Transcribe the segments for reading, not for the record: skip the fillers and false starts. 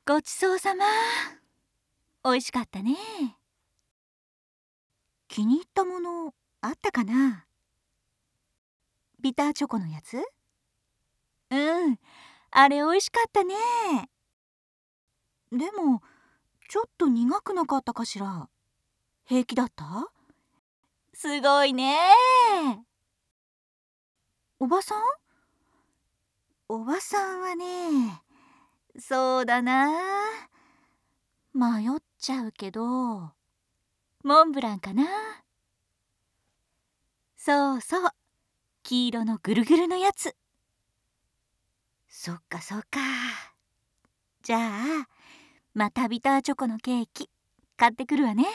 ごちそうさま。おいしかったね。気に入ったものあったかな？ビターチョコのやつ？うん、あれおいしかったね。でもちょっと苦くなかったかしら？平気だった？すごいね。おばさん？おばさんはね、そうだな、迷っちゃうけどモンブランかな。そうそう、黄色のぐるぐるのやつ。そっかそっか。じゃあまたビターチョコのケーキ買ってくるわね。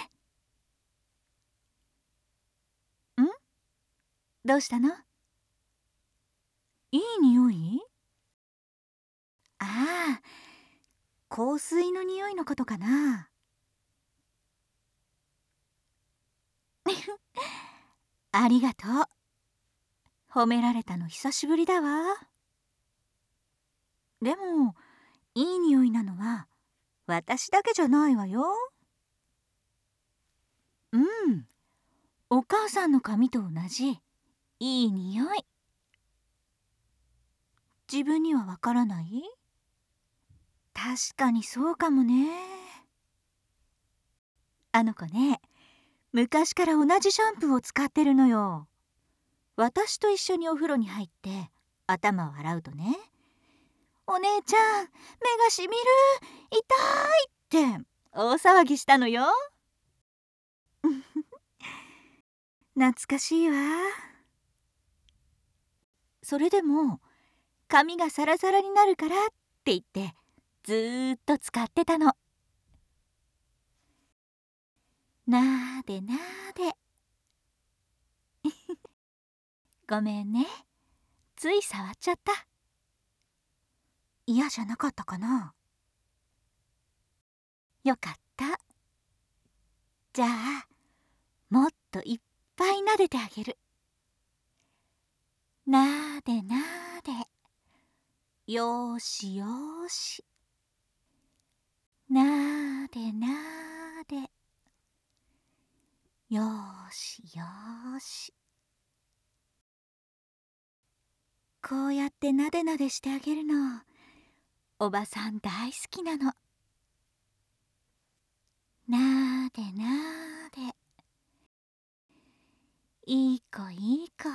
ん？どうしたの？いい匂い？ああ、香水の匂いのことかな。ありがとう。褒められたの久しぶりだわ。でもいい匂いなのは私だけじゃないわよ。うん、お母さんの髪と同じいい匂い。自分にはわからない？確かにそうかもね。あの子ね、昔から同じシャンプーを使ってるのよ。私と一緒にお風呂に入って頭を洗うとね、お姉ちゃん、目がしみる、痛いって大騒ぎしたのよ。懐かしいわ。それでも髪がサラサラになるからって言ってずーっと使ってたの。なーでなーで。ごめんね、つい触っちゃった。嫌じゃなかったかな？よかった。じゃあもっといっぱい撫でてあげる。なーでなーで、よーしよーし。なーでなーで、よーしよーし。こうやってなでなでしてあげるのおばさん大好きなの。なーでなーで、いい子いい子。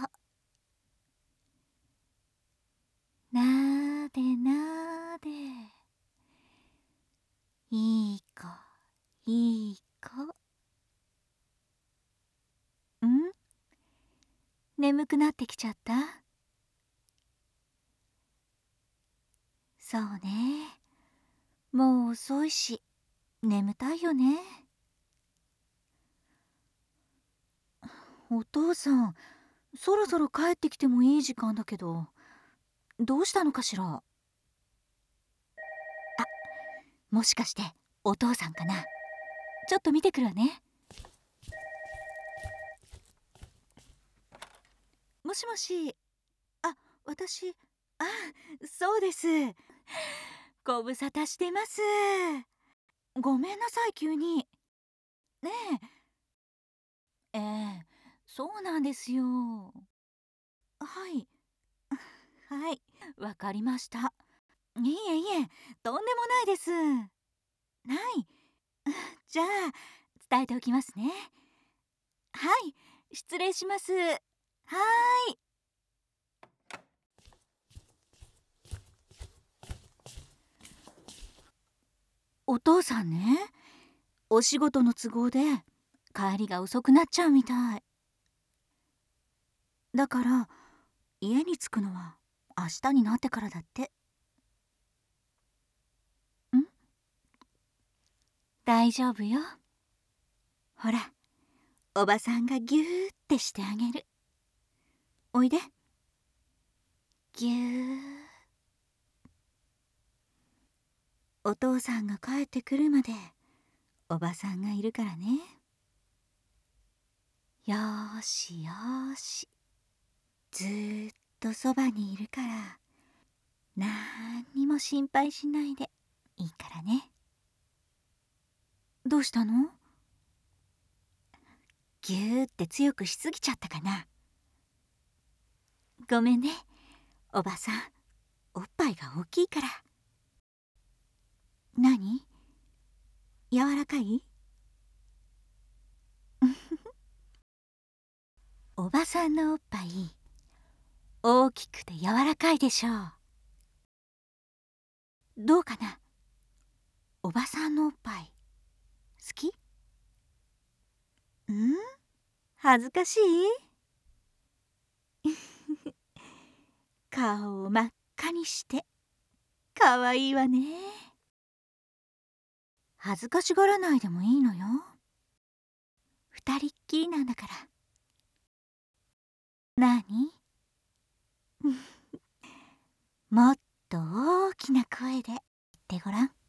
なーでなーで、いい子いい子。ん？眠くなってきちゃった？そうね、もう遅いし眠たいよね。お父さん、そろそろ帰ってきてもいい時間だけど、どうしたのかしら？あ、もしかしてお父さんかな？ちょっと見てくるわね。もしもし。あ、私、あ、そうです。ご無沙汰してます。ごめんなさい、急に。ねえ。ええ、そうなんですよ。はい。はい、わかりました。いえいえ、とんでもないです。はい。じゃあ、伝えておきますね。はい、失礼します。はーい。お父さんね、お仕事の都合で帰りが遅くなっちゃうみたい。だから家に着くのは明日になってからだって。ん？大丈夫よ。ほら、おばさんがギューってしてあげる。おいで。ぎゅー。お父さんが帰ってくるまでおばさんがいるからね。よーしよーし、ずーっとそばにいるからなんにも心配しないでいいからね。どうしたの？ぎゅーって強くしすぎちゃったかな。ごめんね、おばさん。おっぱいが大きいから。何？柔らかい？おばさんのおっぱい大きくて柔らかいでしょう。どうかな？おばさんのおっぱい好き？恥ずかしい？顔を真っ赤にしてかわいいわね。恥ずかしがらないでもいいのよ。二人っきりなんだから。なに？もっと大きな声で言ってごらん。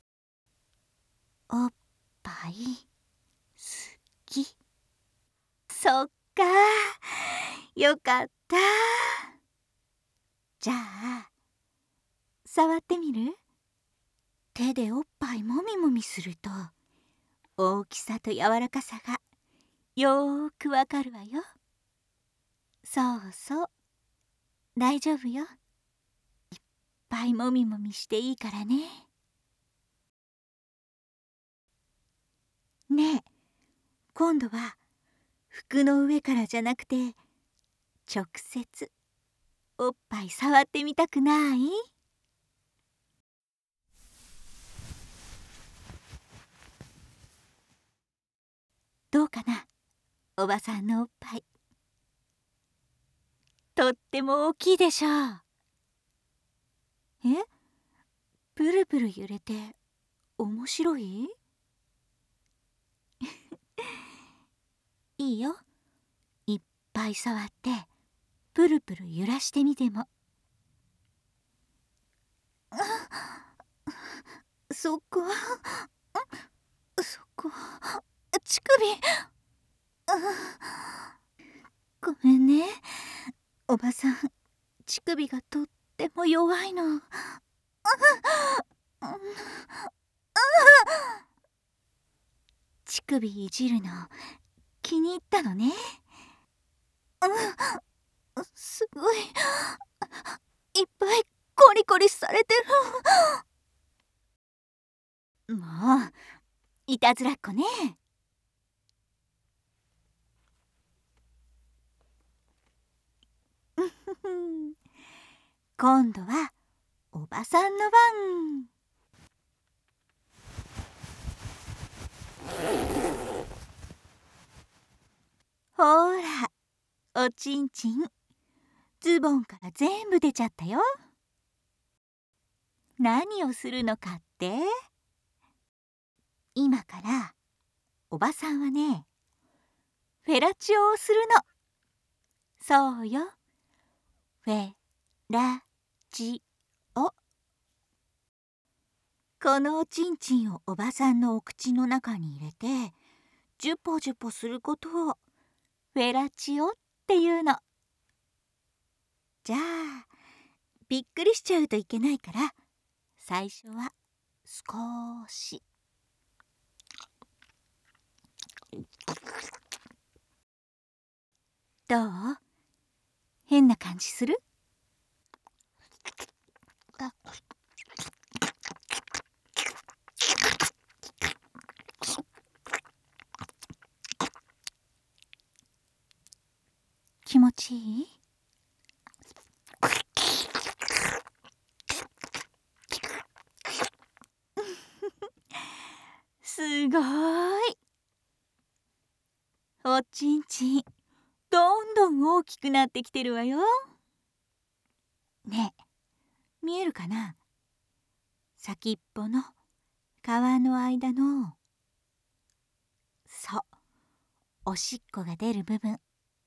おっぱい好き。そっか、よかった。じゃあ触ってみる？手でおっぱいもみもみすると大きさと柔らかさがよーくわかるわよ。そうそう、大丈夫よ。いっぱいもみもみしていいからね。ねえ、今度は服の上からじゃなくて直接おっぱい触ってみたくない？どうかな、おばさんのおっぱい。とっても大きいでしょう。え？プルプル揺れて面白い？いいよ。いっぱい触ってプルプル揺らしてみても。そこ、そこ、乳首。ごめんね、おばさん。乳首がとっても弱いの。乳首いじるの気に入ったのね。すごい、いっぱいコリコリされてる。もういたずらっ子ね。今度はおばさんの番。ほら、おちんちんズボンから全部出ちゃったよ。何をするのかって？今からおばさんはね、フェラチオをするの。そうよ、フェラチオ。このおちんちんをおばさんのお口の中に入れてジュポジュポすることをフェラチオっていうの。じゃあびっくりしちゃうといけないから、最初は少し。どう？変な感じする？気持ちいい？すごい。おちんちんどんどん大きくなってきてるわよ。ねえ、見えるかな？先っぽの皮の間の、そう、おしっこが出る部分。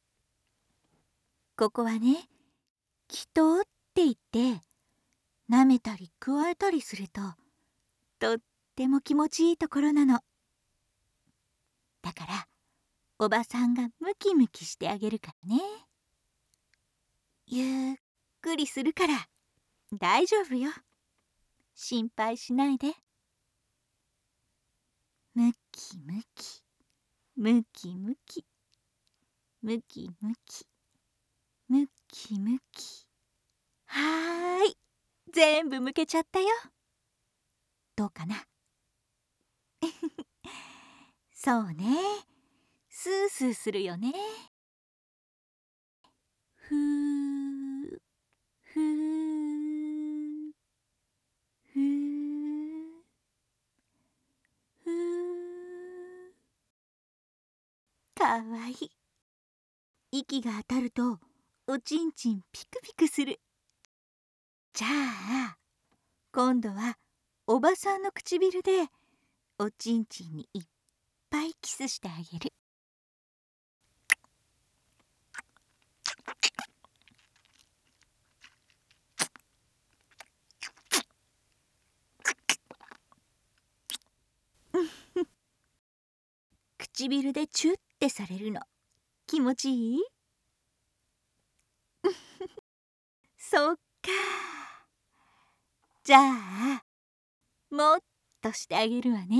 ここはね、気筒って言って舐めたりくわえたりするととっても気持ちいいところなの。だからおばさんがムキムキしてあげるからね。ゆっくりするから大丈夫よ。 心配しないで。むきむき、むきむき、むきむき、むきむき。はーい、全部むけちゃったよ。どうかな。そうね、スースーするよね。ふーふーふーふー。かわいい。息が当たるとおちんちんピクピクする。じゃあ今度はおばさんの唇でおちんちんにいっぱいキスしてあげる。唇でチュッてされるの気持ちいい？そっか。じゃあもっとしてあげるわね。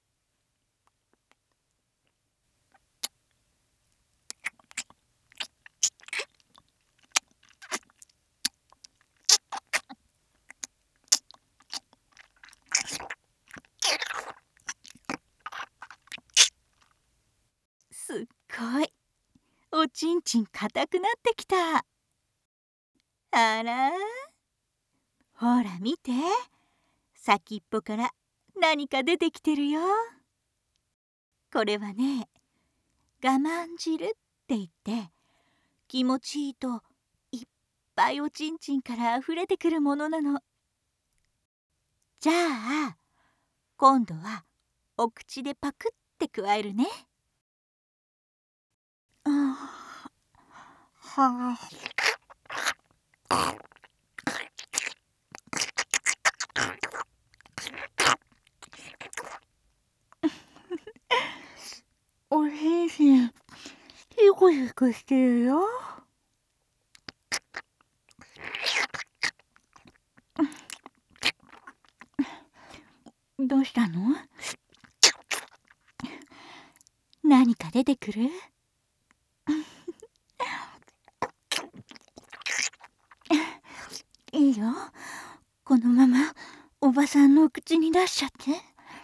すっごいおちんちん硬くなってきた。あら、ほら見て、先っぽから何か出てきてるよ。これはね、我慢汁って言って、気持ちいいといっぱいおちんちんからあふれてくるものなの。じゃあ今度はお口でパクってくわえるね。はあ、おちんちんヒクヒクしてるよ。どうしたの？何か出てくる？いいよ、このままおばさんのお口に出しちゃって。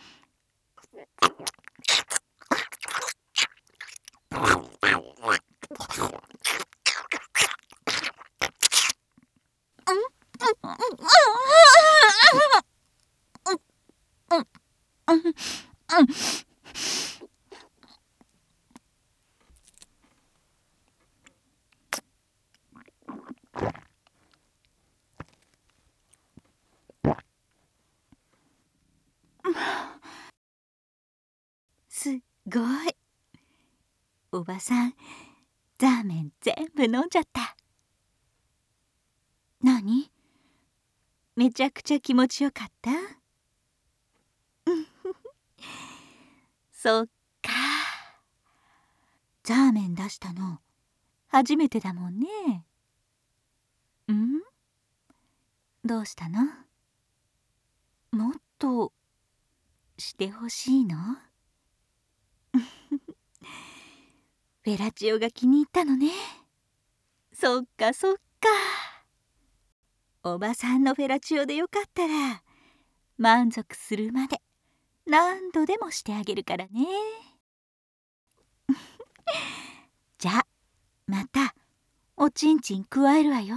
すっごい。おばさん、ザーメン全部飲んじゃった。何？めちゃくちゃ気持ちよかった？そっか。ザーメン出したの初めてだもんね。ん？どうしたの？もっとしてほしいの？フェラチオが気に入ったのね。そっかそっか。おばさんのフェラチオでよかったら満足するまで何度でもしてあげるからね。じゃあまたおちんちんくわえるわよ。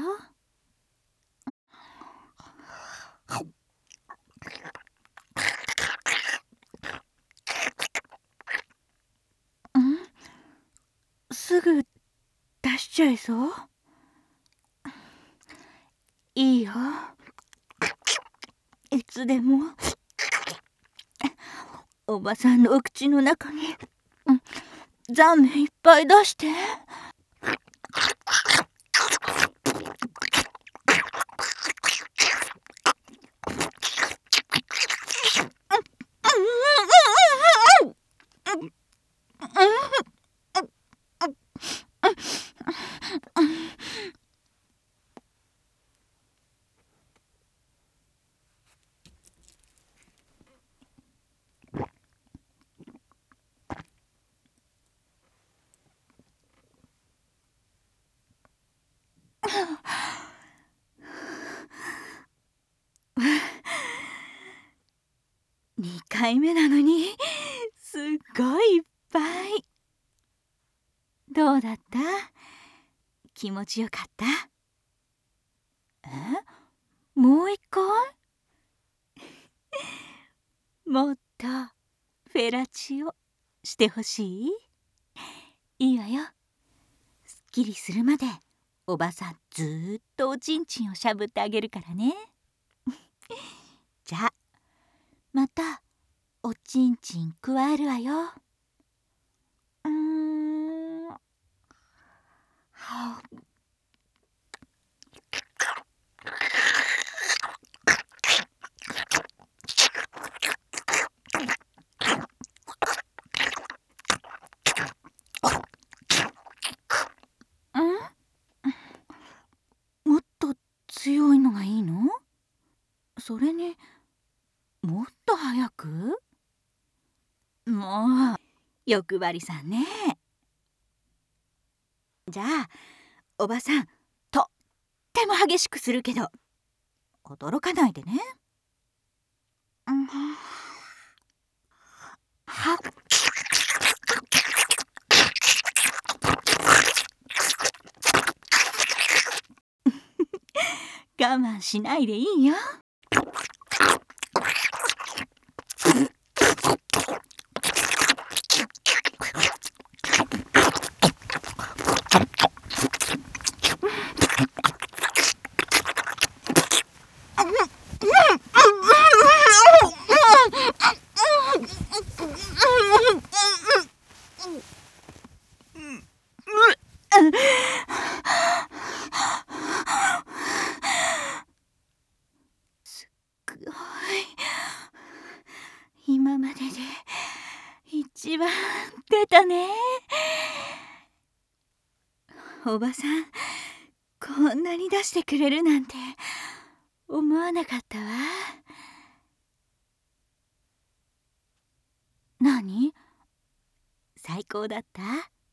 すぐ出しちゃいそう？いいよ、いつでもおばさんのお口の中にザーメンいっぱい出して。 2回目なのにすっごいいっぱい。どうだった？気持ちよかった？もう一回？もっとフェラチオしてほしい？いいわよ。すっきりするまでおばさんずーっとおちんちんをしゃぶってあげるからね。じゃあまたおちんちんくわえるわよ。はあ、もっと強いのがいいの？それにもっと早く？もう欲張りさんね。じゃあおばさんとっても激しくするけど驚かないでね。はっ我慢しないでいいよ。すっごい今までで一番出たね。おばさんこんなに出してくれるなんて思わなかったわ。何？最高だった？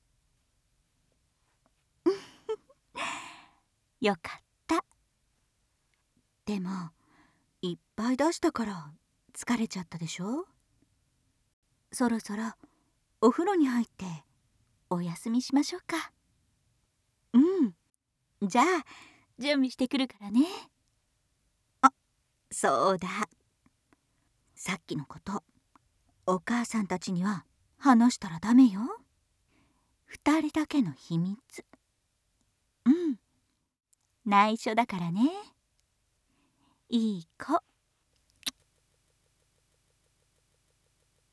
よかった。でもいっぱい出したから疲れちゃったでしょ。そろそろお風呂に入ってお休みしましょうか。じゃあ準備してくるからね。あ、そうだ。さっきのことお母さんたちには話したらダメよ。2人だけの秘密。内緒だからね。いい子。